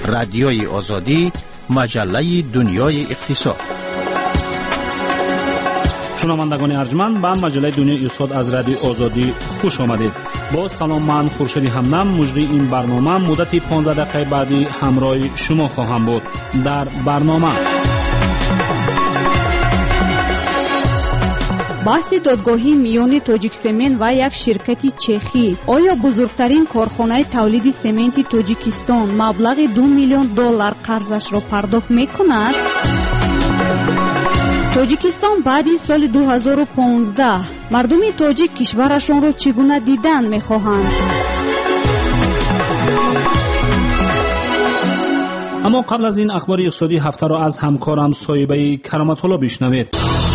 رادیوی آزادی، مجله دنیای اقتصاد. شنوندگان ارجمند، به مجله دنیای اقتصاد از رادیو آزادی خوش آمدید. با سلام، من خورشید همدم مجری این برنامه مدت 15 دقیقه بعدی همراه شما خواهم بود. در برنامه بحث دادگاهی میان تاجیک سمنت و یک شرکت چخی. آیا بزرگترین کارخانه تولید سمنت تاجیکستان مبلغ $2 میلیون قرضش را پرداخت میکند؟ تاجیکستان بعد سال 2015 مردم تاجیک کشورشان را چگونه دیدن میخواهند؟ اما قبل از این اخبار اقتصادی هفته را از همکارم صاحبه کرامت الله بشنوید.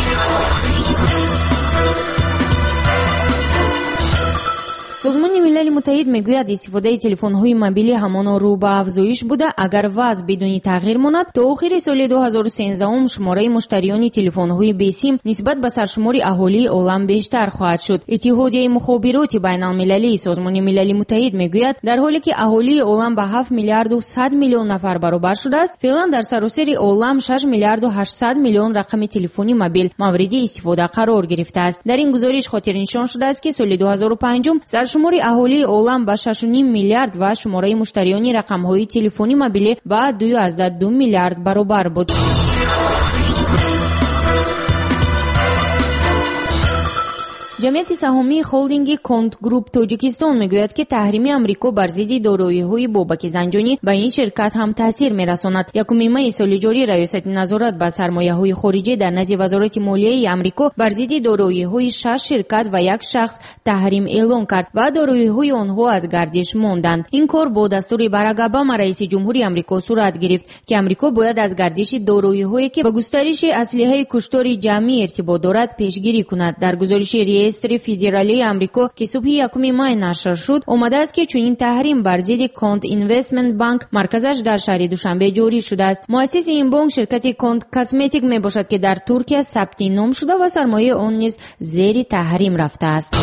سازمان ملل متحد میگوید استفاده تلفن‌های موبیل همان رو به افزایش بوده. اگر وضع بدون تغییر ماند تا آخر سال 2013 شماره مشتریان تلفن‌های بیسیم نسبت به سرشمار اهالی عالم بیشتر خواهد شد. اتحادیه مخابرات بین‌المللی سازمان ملل متحد میگوید در حالی که اهالی عالم به 7 میلیارد و 100 میلیون نفر برابر شده است، فعلا در سراسر عالم 6 میلیارد و 800 میلیون رقم تلفنی موبیل مورد استفاده قرار گرفته است. در این گزارش خاطر نشان شده است که سال 2005 شمار اهالی عالم به 6.5 میلیارد و شماره مشتریان رقم‌های تلفنی موبیل به 2.2 میلیارد برابر بود. جمعیت سهامی هلدینگ کنت گروپ تاجیکستان میگوید که تحریم آمریکا بر ضد دارایی‌های بابک زنجانی به این شرکت هم تاثیر می‌رساند. یکم ماه سال جاری ریاست نظارت به سرمایه‌های خارجی در نزد وزارت مالیه آمریکا بر ضد دارایی‌های 6 شرکت و یک شخص تحریم اعلام کرد و دارایی‌های آنها از گردش ماندند. این کار با دستور باراک اوباما رئیس جمهوری آمریکا صورت گرفت که آمریکا باید از گردش دارایی‌هایی که به گسترش اسلحه کشتار جمعی ارتباط دارد پیشگیری کند. در گزارش رئیس فدرالی آمریکا که صبح 1 ماه نشر شد آمده است که چنین تحریم بر ضد کانت اینوستمنت بانک مرکزش در شهر دوشنبه جاری شده است. مؤسس این بانک شرکت کانت کاسمتیک می باشد که در ترکیه ثبت نام شده و سرمایه آن نیز زیر تحریم رفته است.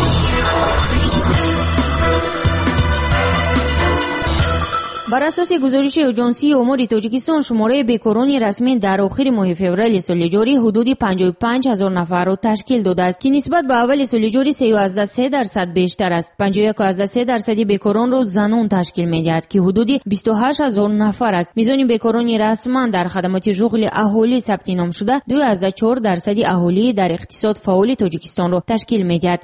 بر اساس گزارش اژانسی امور تاجیکستان شماره بیکاران رسمی در آخر ماه فوریه سال جاری حدود 55,000 نفر را تشکیل داده است که نسبت به اول سال جاری 3.3% بیشتر است. 51.3% بیکاران را زنان تشکیل می‌دهد که حدود 28,000 نفر است. میزان بیکاران رسما در خدمات شغل اهالی ثبت نام شده 2.4% اهالی در اقتصاد فعال تاجیکستان را تشکیل می‌دهد.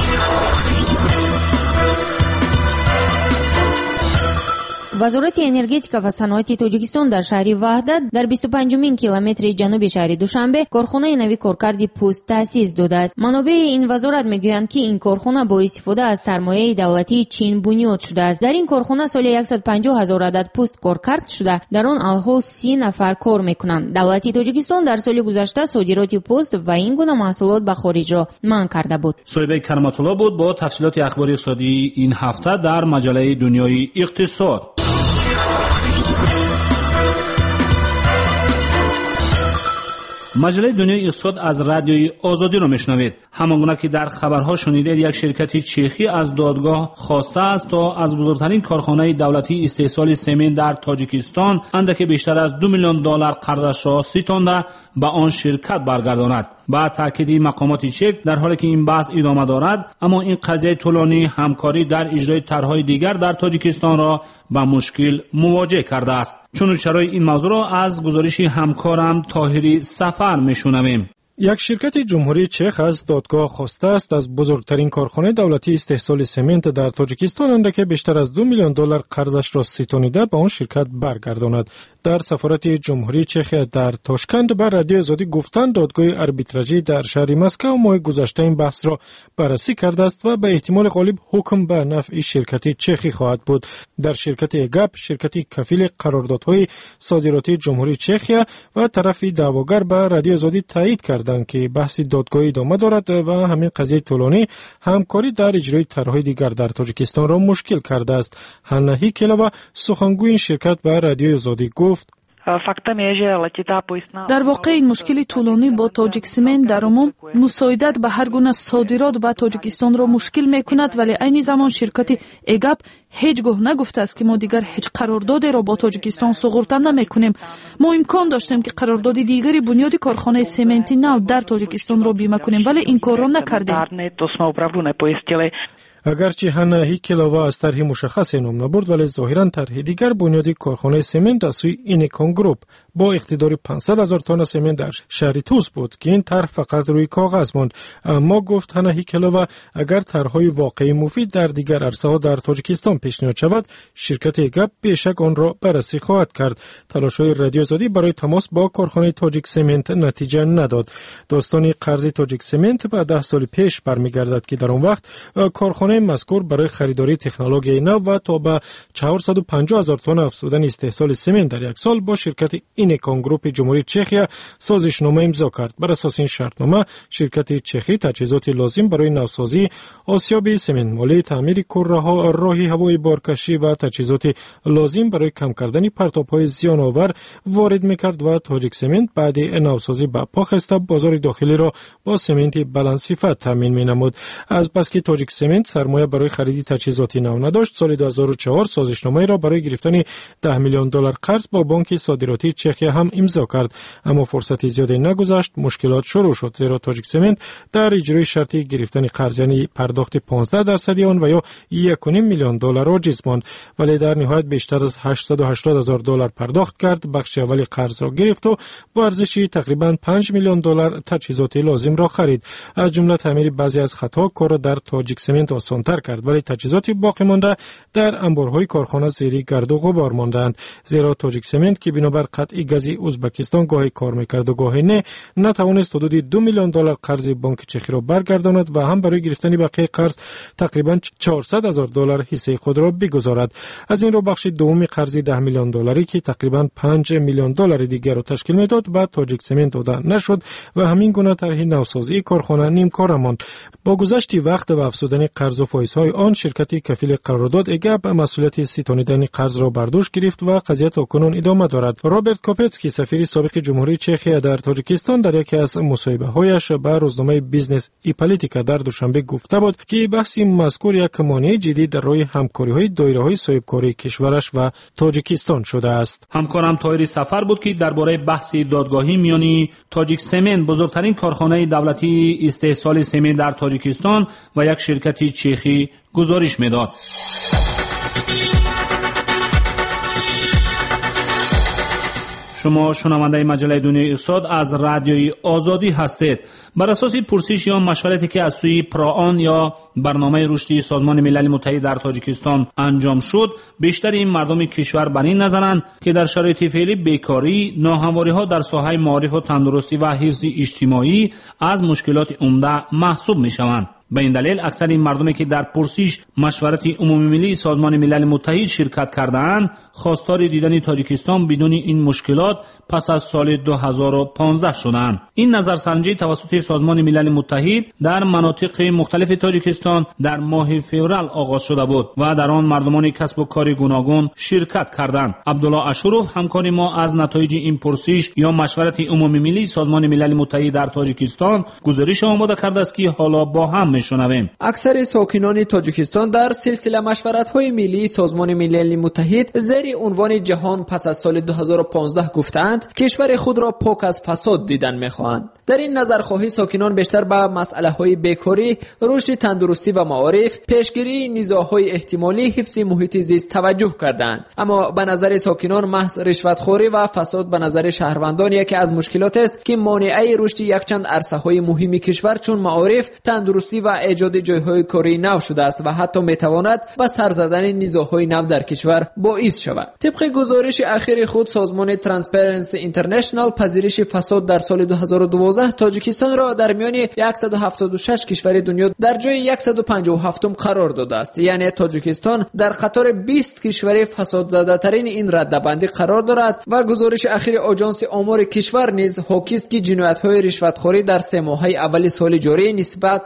وزارت انرژتیک و صنعت تاجیکستان در شهر وحدت در 25مین کیلومتر جنوب شهر دوشنبه کارخانه نوی کارکرد پست تأسیس داده است. منابع این وزارت میگویند که این کارخانه با استفاده از سرمایه دولتی چین بنیاد شده است. در این کارخانه سالی 150,000 عدد پست کارکرد شده، در آن الحال 30 نفر کار میکنند. دولت تاجیکستان در سال گذشته صادرات پست و این گونه محصولات به خارج را منع کرده بود. صاحب کرامت الله بود با تفصیلات اخبار اقتصادی این هفته در مجله دنیای اقتصاد. مجله دنیای اقتصاد از رادیوی آزادی رو میشنوید. همانگونه که در خبرها شنیدید، یک شرکت چخی از دادگاه خواسته است تا از بزرگترین کارخانه دولتی استحصال سمنت در تاجیکستان اندکی بیشتر از $2 میلیون قرضش را ستانده به آن شرکت برگرداند. با تاکید مقامات چک در حالی که این بحث ادامه دارد، اما این قضیه طولانی همکاری در اجرای طرح‌های دیگر در تاجیکستان را با مشکل مواجه کرده است. چون چرای این موضوع را از گزارش همکارم طاهری سفر میشنویم. یک شرکت جمهوری چخ از دادگاه خواسته است از بزرگترین کارخانه دولتی استحصال سمنت در تاجیکستان اندکی بیشتر از $2 میلیون قرضش را ستانیده به آن شرکت برگرداند. در سفارت جمهوری چخ در تاشکند بر رادیو آزادی گفتند دادگاه آربیتراژی در شهر مسکو ماه گذشته این بحث را بررسی کرده است و به احتمال غالب حکم به نفع شرکت چخی خواهد بود. در شرکت اگپ، شرکت کفیل قراردادهای صادراتی جمهوری چخیا و طرف دعواگر به رادیو آزادی تایید کردند که بحث دادگاهی ادامه دارد و همین قضیه طولانی همکاری در اجرای طرحهای دیگر در تاجیکستان را مشکل کرده است. هنهی کلابا سخنگوی این شرکت به رادیو آزادی گفت: در واقع این مشکل طولانی با تاجیک سمنت در عموم مساعدت به هر گونه صادرات به تاجیکستان را مشکل میکند، ولی عین زمان شرکت ایگاب هیچ گاه نگفته است که ما دیگر هیچ قراردادی را با تاجیکستان سوغورتن نمیکنیم. ما امکان داشتیم که قرارداد دیگری بنیاد کارخانه سمنت نو در تاجیکستان را بیمه کنیم، ولی این کار را نکردیم. اگرچه هانا هیکلووا از طرح مشخص نام نبرد، ولی ظاهرا طرح دیگر بنیادی کارخانه سمنت از سوی اینکون گروپ با اقتدار 500,000 تن سمنت در شهر توس بود که این طرح فقط روی کاغذ ماند. اما گفت هانا هیکلووا اگر طرحهای واقعی مفید در دیگر عرصه‌ها در تاجیکستان پیشنهاد شود، شرکت ایگاب بیشک آن را بررسی خواهد کرد. تلاش‌های رادیو آزادی برای تماس با کارخانه تاجیک سمنت نتیجه نداد. داستان قرض تاجیک سمنت به 10 سال پیش برمیگردد که در آن وقت کارخانه مذکور برای خریداری تکنولوژی نو و تا به 450,000 تن افزودن استحصال سمنت در یک سال با شرکت اینکون گروپ جمهوری چخیا سازشنامه امضا کرد. بر اساس این شرطنامه شرکت چخی تجهیزات لازم برای نوسازی، آسیاب سمنت مالی، تعمیر کره‌ها، راه هوایی بارکشی و تجهیزات لازم برای کم کردن پرتاب‌های زیان آور وارد می‌کرد و تاجیک سمنت بعد نوسازی به پاخسته بازار داخلی را با سمنت بلند صفت تامین می‌نمود. از بس که تاجیک سمنت سرمایه برای خرید تجهیزات نو نداشت، سال 2004 سازشنامه را برای گرفتن 10 میلیون دلار قرض با بانک صادراتی چخیا هم امضا کرد. اما فرصتی زیادی نگذشت، مشکلات شروع شد، زیرا تاجیک سمنت در اجرای شرطی گرفتن قرض یعنی پرداخت 15% آن و یا 1.5 میلیون دلار عاجز ماند، ولی در نهایت بیشتر از 880,000 دلار پرداخت کرد. بخش اولی قرض را گرفت و با ارزش تقریبا 5 میلیون دلار تجهیزات لازم را خرید. از جمله تعمیر بعضی از خطها کار را در تاجیک سمنت آسان‌تر کرد، ولی تجهیزات باقی مانده در انبارهای کارخانه زیر گرد و غبار ماندند، زیرا تاجیک سمنت که بنابر قطع گاز ازبکستان گاهی کار میکرد و گاهی نه، نتوانست حدود 2 میلیون دلار قرض بانک چخی را برگرداند و هم برای گرفتن بقیه قرض تقریبا 400,000 دلار حصه خود را بگذارد. از این رو بخش دوم قرض 10 میلیون دلاری که تقریبا 5 میلیون دلار دیگر را تشکیل میداد به تاجیک سمنت داده نشد و همین گونه طرح نوسازی کارخانه نیم کار ماند. با گذشت وقت و افزودن قرض و فایزهای آن، شرکت کفیل قرارداد ایگاب مسئولیت ستانیدن قرض را بر دوش گرفت و قضیه تاکنون ادامه دارد. رابرت کوپتسکی سفیر سابق جمهوری چخیا در تاجیکستان در یکی از مصاحبه‌هایش به روزنامه بیزنس ای پالیتیکا در دوشنبه گفته بود که بحث مذکور یک مانع جدی در راه همکاری‌های دایره‌های صاحبکاری کشورش و تاجیکستان شده است. همکارم طاهری سفر بود که درباره بحث دادگاهی میانی تاجیک سمنت، بزرگترین کارخانه دولتی استحصال سمنت در تاجیکستان و یک شرکت چخی گزارش میداد. شما شنونده مجله دنیای اقتصاد از رادیوی آزادی هستید. بر اساس پرسش یا مشورتی که از سوی پراآن یا برنامه رشدی سازمان ملل متحد در تاجیکستان انجام شد، بیشتر این مردم کشور بر این نظرند که در شرایط فعلی بیکاری، ناهمواری‌ها در ساحه معارف و تندرستی و حفظ اجتماعی از مشکلات عمده محسوب می‌شوند. به این دلیل اکثر این مردمی که در پرسش مشورت عمومی ملی سازمان ملل متحد شرکت کردند، خواستار دیدن تاجیکستان بدون این مشکلات پس از سال 2015 شدند. این نظرسنجی توسط سازمان ملل متحد در مناطق مختلف تاجیکستان در ماه فوریه آغاز شده بود و در آن مردمان کسب و کار گوناگون شرکت کردند. عبدالله اشروف همکار ما از نتایج این پرسش یا مشورت عمومی ملی سازمان ملل متحد در تاجیکستان گزارش آماده کرده است که حالا با هم میشنویم. اکثر ساکنان تاجیکستان در سلسله مشورت‌های ملی سازمان ملل متحد زیر عنوان جهان پس از سال 2015 گفتند کشور خود را پاک از فساد دیدن می‌خواهند. در این نظرخواهی ساکنان بیشتر به مسئله‌های بیکاری، رشد تندرستی و معارف، پیشگیری نزاع‌های احتمالی، حفظ محیط زیست توجه کردند. اما به نظر ساکنان محض رشوتخوری و فساد به نظر شهروندان یکی از مشکلات است که مانع رشد یکچند عرصه‌های مهم کشور چون معارف، تندرستی و ایجاد جایهای کاری نو شده است و حتی میتواند به سر زدن نزاع‌های نو در کشور باعث شود. طبق گزارش اخیر خود سازمان ترانسپرنسی اینترنشنال، پذیرش فساد در سال 2012 تاجیکستان را در میان 176 کشور دنیا در جای 157م قرار داده است. یعنی تاجیکستان در قطار 20 کشور فساد زده ترین این رده‌بندی قرار دارد و گزارش اخیر آژانس آمار کشور نیز حاکی است که جنایت‌های رشوتخوری در 3 ماهه اول سال جاری نسبت به سال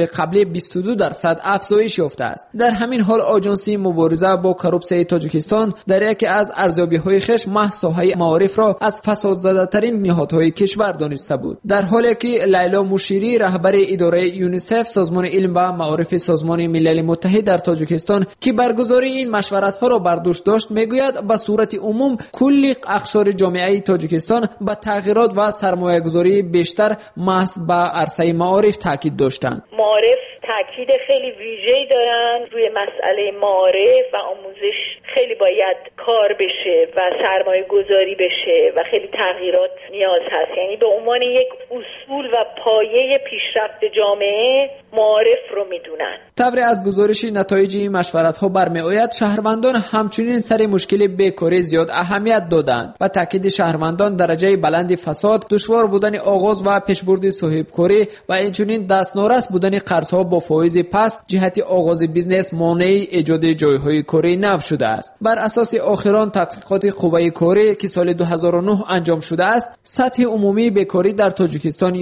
سال قبلی 22% افزایش یافته است. در همین حال آژانسی مبارزه با کروپسیون تاجیکستان در یکی از ارزیابی‌های خویش محض ساحه معارف را از فسادزده‌ترین نهادهای کشور دانسته بود، در حالی که لیلا مشیری رهبر اداره یونیسف سازمان علم و معارف سازمان ملل متحد در تاجیکستان که برگزاری این مشورت‌ها را بر دوش داشت میگوید به صورت عموم کل اقشار جامعه تاجیکستان به تغییرات و سرمایه‌گذاری بیشتر محض به عرصه معارف تاکید داشتند. معارف تاکید خیلی ویژه‌ای دارن روی مسئله معارف و آموزش، خیلی باید کار بشه و سرمایه گذاری بشه و خیلی تغییرات نیاز هست. یعنی به عنوان یک اصول و پایه پیشرفت جامعه معارف رو میدونن. طبری از گزارش نتایج این مشورت‌ها برمی‌آید شهروندان همچنین سر مشکل بیکاری زیاد اهمیت دادند و تاکید شهروندان درجه بلند فساد، دشوار بودن آغاز و پیشبرد صاحبکاری و اینچنین دستنارس بودن قرض‌ها با فایز پست جهت آغاز بیزنس مانع ایجاد جایهای کاری نو شده است. بر اساس آخران تحقیقات قوه کاری که سال 2009 انجام شده است، سطح عمومی بیکاری در تاجیکستان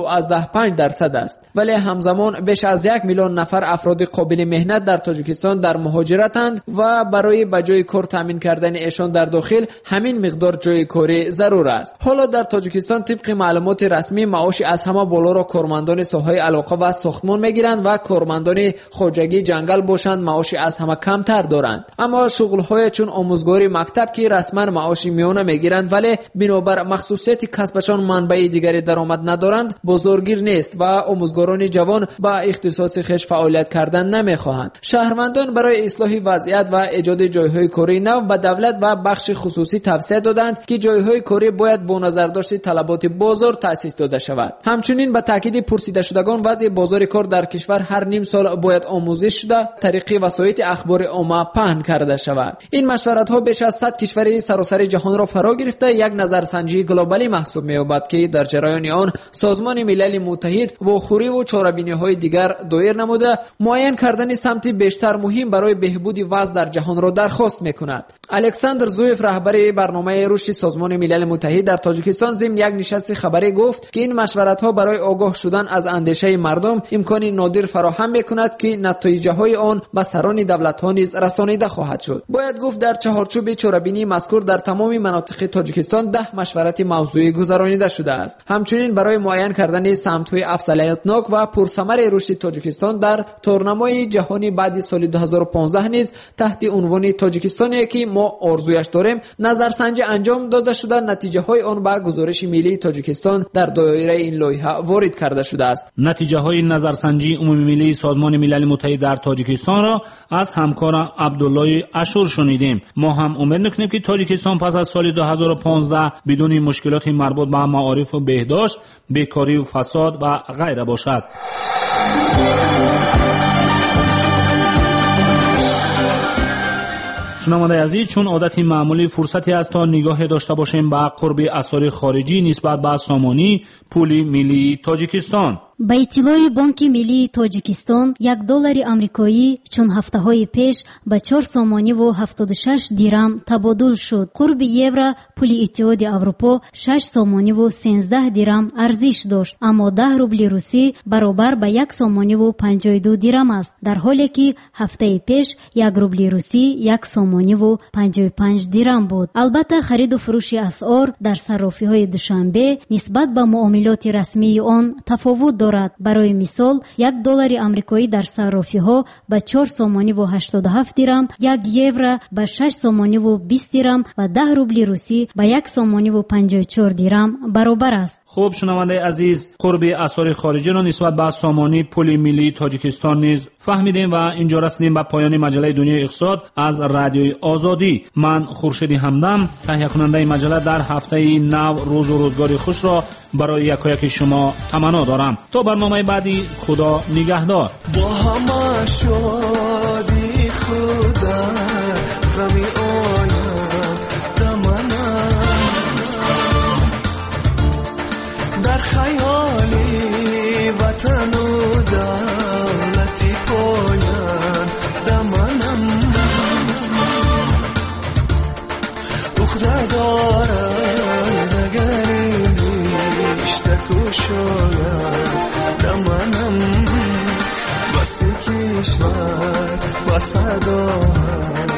11.5% است، ولی همزمان بیش از 1 میلیون نفر افراد قابل مهنت در تاجیکستان در مهاجرتند و برای بجای کار تامین کردن ایشان در داخل همین مقدار جای کاری ضرور است. حالا در تاجیکستان طبق معلومات رسمی معاش از همه بالا را کارمندان ساحه علاقه و ساختمان میگیرند و کارمندان خواجگی جنگل باشند معاش از همه کمتر دارند. اما شغل‌های چون آموزگاری مکتب که رسما معاش میانه میگیرند ولی بنابر مخصوصیت کسبشان منبع دیگری درآمد ندارند، بازارگیر نیست و آموزگاران جوان با اختصاص خویش فعالیت کردن نمیخواهند. شهروندان برای اصلاح وضعیت و ایجاد جایهای کاری نو به دولت و بخش خصوصی توصیه دادند که جایهای کاری باید با نظر داشت طلبات بازار تأسیس داده شود. همچنین به تاکید پرسیده شدگان وضع بازار کار در کشور هر نیم سال باید آموزش شده طریق وسایل اخبار عامه پهن کرده شود. این مشورت‌ها بیش از 100 کشور سراسر جهان را فرا گرفته یک نظرسنجی گلوبالی محسوب می‌یابد که در جریان آن سازمان ملل متحد و خوری و چاره‌بینی‌های دیگر دایر نموده معین کردن سمت بیشتر مهم برای بهبود وضع در جهان را درخواست می‌کند. الکساندر زویف رهبر برنامه رشد سازمان ملل متحد در تاجیکستان ضمن یک نشست خبری گفت که این مشورت‌ها برای آگاه شدن از اندیشه مردم امکانی نادر فراهم می‌کند که نتایج‌های آن به سران دولت‌ها نیز رسانیده خواهد شد. باید گفت در چهارچوب چاره‌بینی مذکور در تمام مناطق تاجیکستان 10 مشورت موضوعی گذرانیده شده است. همچنین برای معین کردن سمت‌های افضلیت‌ناک و پرثمر رشد تاجیکستان در تورنمای جهانی بعد سال 2015 نیز تحت عنوان تاجیکستانی که ما آرزویش داریم نظرسنجی انجام داده شده، نتیجه‌های آن به گزارش ملی تاجیکستان در دایره این لایحه وارد کرده شده است. نتیجه‌های نظرسنجی عمومی ملی سازمان ملل متحد در تاجیکستان را از همکار عبدالله اشور شنیدیم. ما هم امید می‌کنیم که تاجیکستان پس از سال 2015 بدون مشکلات مربوط به معارف و بهداشت، بیکاری و فساد و غیره باشد. شنونده عزیز، چون عادت معمولی فرصتی است تا نگاه داشته باشیم به قرب اثار خارجی نسبت به سامانی پول ملی تاجیکستان. با اطلاع بانک ملی تاجیکستان $1 آمریکایی چون هفته‌های پیش به 4 سامانی و 76 دیرم تبادل شد. قرب یورو پول اتحاد اروپا 6 سامانی و 13 دیرم ارزش داشت، اما 10 روبل روسی برابر به 1 سامانی و 52 دیرم است، در حالی که هفته پیش 1 روبل روسی 1 سامانی و 55 دیرم بود. البته خرید و فروش اسعار در صرافی‌های دوشنبه نسبت به معاملات رسمی آن تفاوت دارد. برای مثال $1 آمریکایی در صرافی‌ها به 4 سامانی و 87 دیرم، 1 یورو به 6 سامانی و 20 دیرم و 10 روبل روسی به 1 سامانی و 54 دیرم برابر است. خوب شنونده عزیز، قرب اسعار خارجی را نسبت به سامانی پول ملی تاجیکستان نیز فهمیدیم و اینجا رسیدیم به پایان مجله دنیای اقتصاد از رادیوی آزادی. من خورشید همدم، تهیه کننده مجله، در هفته نو روز و روزگار خوش را برای یکایک شما تمنا دارم. تا برنامه بعدی، خدا نگهدار. با همه شادی خدا غمی آیم دمانم، در خیالی وطن و دولتی پایم دمانم، اخده دارد اگر بیشتر کشایم دمانم، وصف کشور و صدا